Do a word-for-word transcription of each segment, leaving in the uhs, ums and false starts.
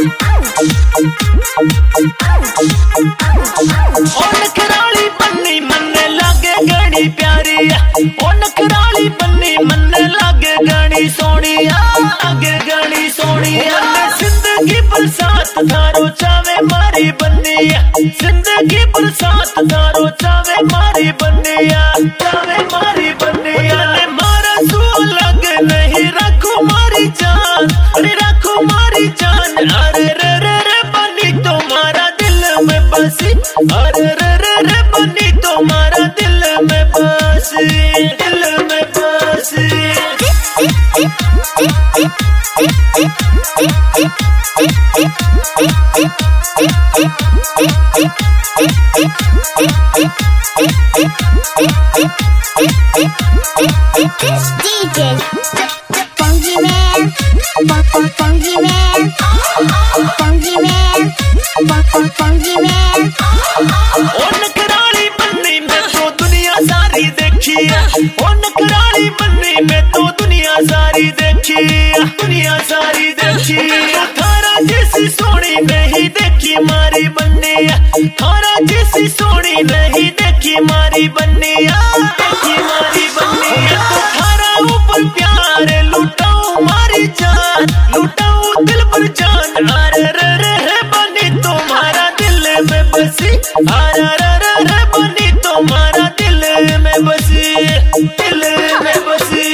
नखराली बन्नी मन्ने लागे गणी प्यारी, ओ नखराली बन्नी मन्ने लागे गणी सोनिया, लागे गणी सोनिया। जिंदगी बरसात धारो चावे मारी बन्निया, जिंदगी बरसात धारो चावे मारी बन्निया, चावे मारी बन्निया। मारा तू लग नहीं रखो मारी जान, अरे रखो मारी जान। अरे रे रे रे बन्नी तुम्हारा दिल में बसी, अरे रे रे रे बन्नी तुम्हारा दिल में बसी, दिल में बसी। Funky man, funky man, funky man, funky man। ओ नखराली बन्नी में तो दुनिया सारी देखी, ओ नखराली बन्नी में तो दुनिया सारी देखी, दुनिया सारी देखी। थारा जैसी सोनी नहीं देखी मारी बन्निया, थारा जैसी सोनी नहीं देखी मारी बन्निया, देखी मारी बन्निया। तो थारा ऊपर प्यार लुटाऊं मारी जान, लुटाऊं दिल पर जान। अरे रे रे रे बन्नी तुम्हारा दिल में बसी, अरे रे रे रे बन्नी तुम्हारा दिल में बसी, दिल में बसी।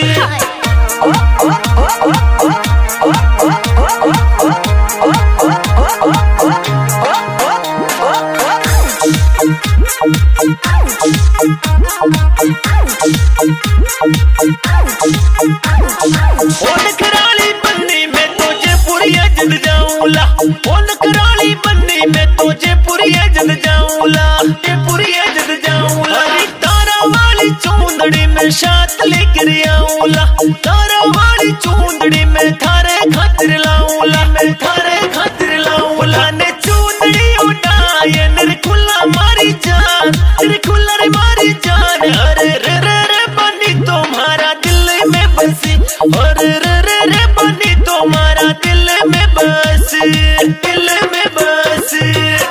ओ नखराली बन्नी में तो जयपुरिया जल जाऊंला, ओ नखराली बन्नी में तो जयपुरिया जल जाऊंला, जयपुरिया जल जाऊंला। तारा वाली चूंदड़ी में साथ लेकर आऊंला, तारा वाली चूंदड़ी में थारे खातिर लाऊंला, मैं थारे खातिर लाऊंला। ने चूंदड़ी उठाए निरखुल्ला मारी जान, निरखुल्ला रे मारी जान। अरे रे रे रे बन्नी तुम्हारा दिल में बसी, अरे रे रे रे बन्नी तुम्हारा दिल में बसी, दिल में बसी।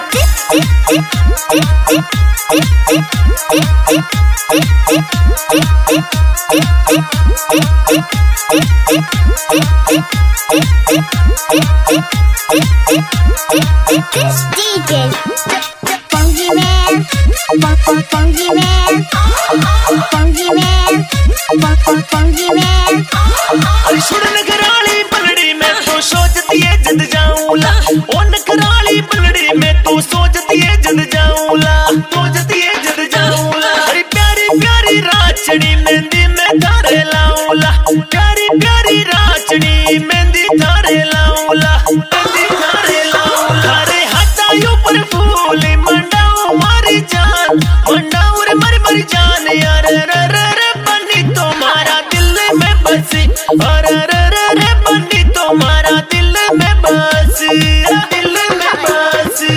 Funky man, funky man, funky man, funky man। अरे सुन नखराली पलड़ी में तो सोचती है जद जाऊंला, ओ नखराली पलड़ी में तो सोचती है जद जाऊंला, सोचती है जद जाऊंला। अरे प्यारी प्यारी राचनी मेहंदी में धारे लाऊंला, प्यारी प्यारी राचनी मेहंदी धारे लाऊंला, मेहंदी धारे लाऊंला। अरे हटायो पर फूल मंडाओ मारी जान, मंडाओ रे मर मर जान। यार रे रे रे बन्नी तुम्हारा दिल में बसी, अरे रे रे रे बन्नी तुम्हारा दिल में बसी, दिल में बसी।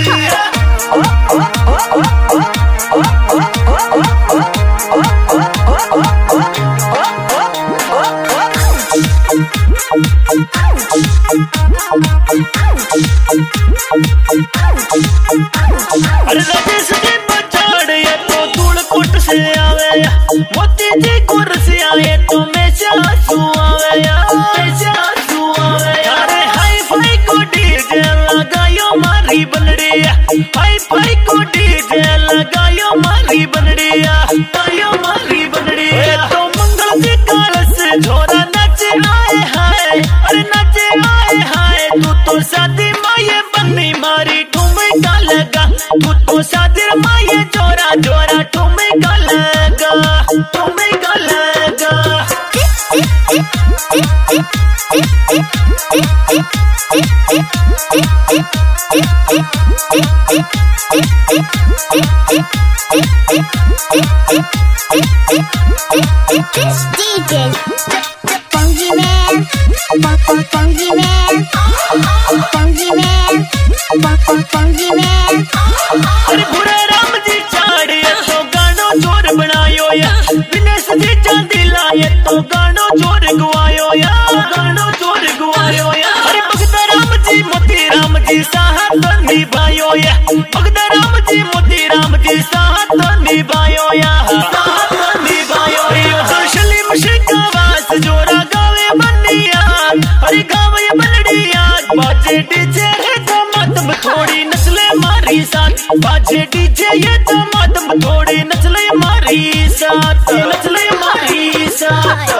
अरे राजेश जी बचाड़ ये तो धूल कुट से आवे, मोती जी कुर्सी आए तो में आंसू आवे, में आंसू आवे। अरे हाई फाई को डीजे लगायो मारी बनड़िया, हाई फाई को डीजे लगायो मारी बनड़िया, लगायो मारी बनड़िया। तो मंगल के काल से झोरा नचे आए हाय, अरे नचे आए हाय। तू तो शादी माये बन्नी मारी ठुमका लगा, तू तो शादी माये जोरा जोरा ठुमका लगा, ठुमका लगा। Funky man, funky man, funky man, funky man। अरे बुरे राम जी चाड़े तो गानो जोर बनायो या, विनेश जी चांदी लाए तो गानो जोर गुआयो या, गानो जोर गुआयो या। अरे भगत राम जी मोती राम जी निभायो या साथ निभायो या सलीम शेख आवाज जोरा गावे बनिया अरे गावे बलड़िया बाजे डीजे है तो मातम थोड़ी नचले मारी साथ बाजे डीजे ये तो मातम थोड़ी नचले मारी साथ नचले मारी साथ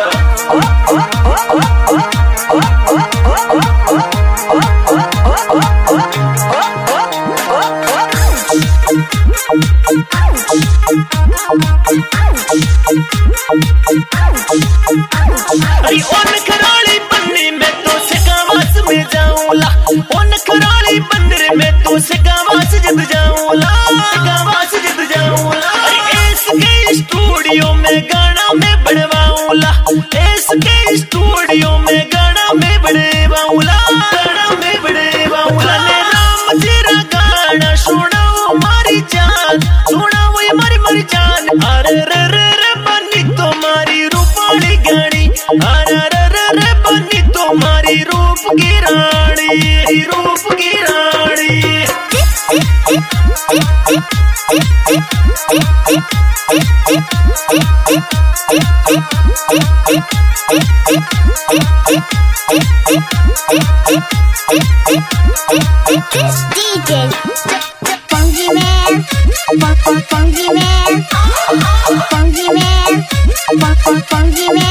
अरे ओन कराली बन्नी में तो सिकावास में जाऊंला ओन कराली बन्नी में तो सिकावास जित जाऊंला सिकावास जित जाऊंला अरे इसके स्टूडियो में गाना में बढ़वाऊंला इसके स्टूडियो में गाना में बढ़वाऊंला गाना में बढ़वाऊंला ने राम तेरा गाना सुनाओ मारी जान सुनाओ ये मारी मारी जान अरे रे रे रे बन्नी तुम्हारी रूपाली गाड़ी अरे रे रे रे बन्नी तुम्हारी रूप की रानी रूप की रानी D J Funky Man, Funky Man, Funky Man, Funky Man.